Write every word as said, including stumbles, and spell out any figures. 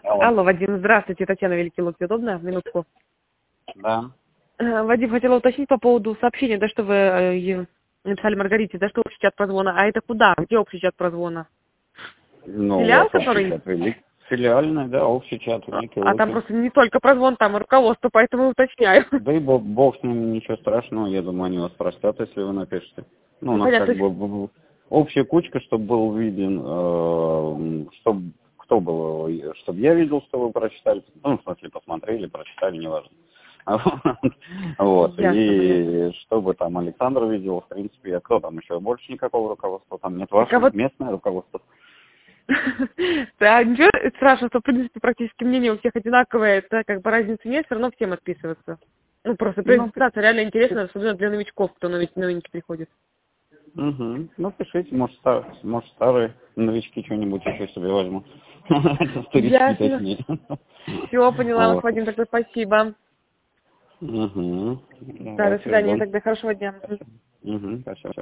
Алло. Алло, Вадим, здравствуйте, Татьяна, Великий Луки, удобно? Минутку. Да. Э, Вадим, хотела уточнить по поводу сообщения, да, что вы э, е- написали Маргарите, да, что общий чат прозвона. А это куда? Где общий чат прозвона? Ну, у Филиал, вас общий который? чат велик. Филиальный, да, общий чат А, Великий а там Луки. просто не только прозвон, там и руководство, поэтому уточняю. Да и бог, бог с ним, ничего страшного, я думаю, они вас простят, если вы напишете. Ну, у Ну, нас понятно, как то есть... бы в- в- общая кучка, чтобы был виден, чтобы кто был, чтобы я видел, что вы прочитали, ну, в смысле, посмотрели, прочитали, неважно. Вот, Ясно, понятно. и чтобы там Александр видел, в принципе, а кто там еще, больше никакого руководства, там нет Так а ваше вот... местное руководство. Да, ничего страшного, что, в принципе, практически мнение у всех одинаковое, это как бы разницы нет, все равно всем отписываться. Ну, просто Ну, презентация реально интересна, особенно для новичков, кто нович- новенький приходит. угу. Ну, пишите, может, стар, может, старые новички что-нибудь еще себе возьмут. Это старички Ясно. точнее. Все, поняла вас, Вот. Вадим, тогда спасибо. Угу. Да, до Давайте свидания, ждем. тогда хорошего дня. Угу, спасибо.